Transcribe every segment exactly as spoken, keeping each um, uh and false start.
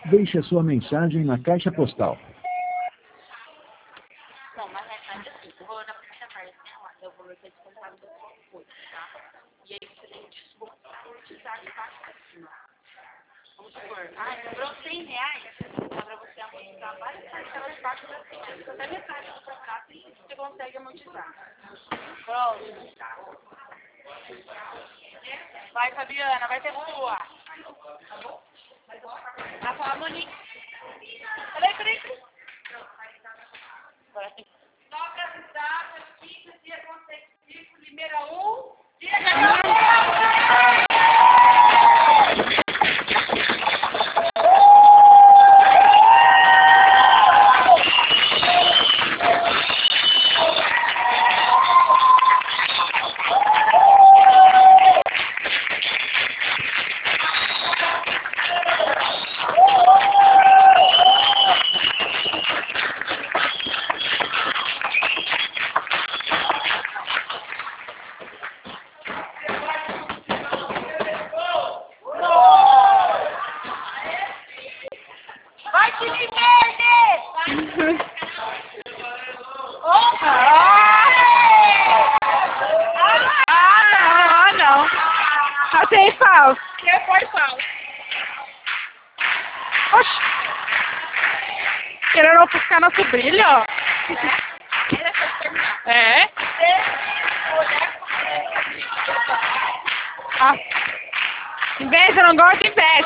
Deixe a sua mensagem na caixa postal. Não, mas é assim, o valor da primeira parte dela é o valor que é descontado da sua coisa, tá? E aí você tem que amortizar de baixo pra cima. Vamos supor, ah, sobrou cem reais, dá pra você amortizar várias parcelas de baixo pra cima. Até metade do contrato e você consegue amortizar. Pronto. Vai, Fabiana, vai ter sua. Vai falar, Monique. Peraí, peraí, peraí. Agora tem. Só pra avisar, notícia, dia consecutivo, Limeira um, dia vai, time verde! Opa! Ah, não, não. Achei falso. Que foi falso? Oxi. Querendo ofuscar nosso brilho? Era pra terminar. É? Você olhar Ah. Inveja, eu não gosto de inveja.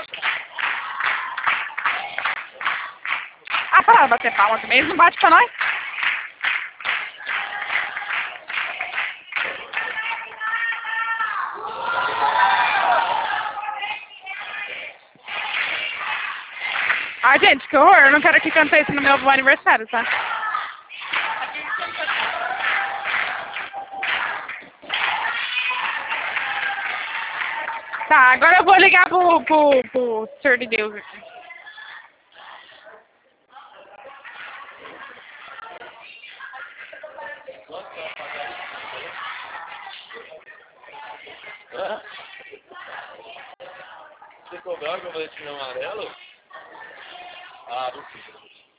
Ah, para de bater palma também. Eles não batem pra nós? Ah, gente, que horror. Eu não quero que cante isso no meu aniversário, tá? Tá, agora eu vou ligar pro, pro, pro Senhor de Deus aqui. Hã? Você cobrou com o boletim amarelo? Ah, não sei.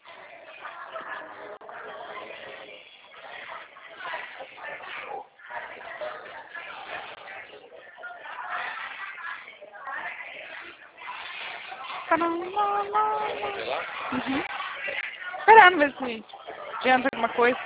Uhum. Esperando ver se adianta alguma coisa.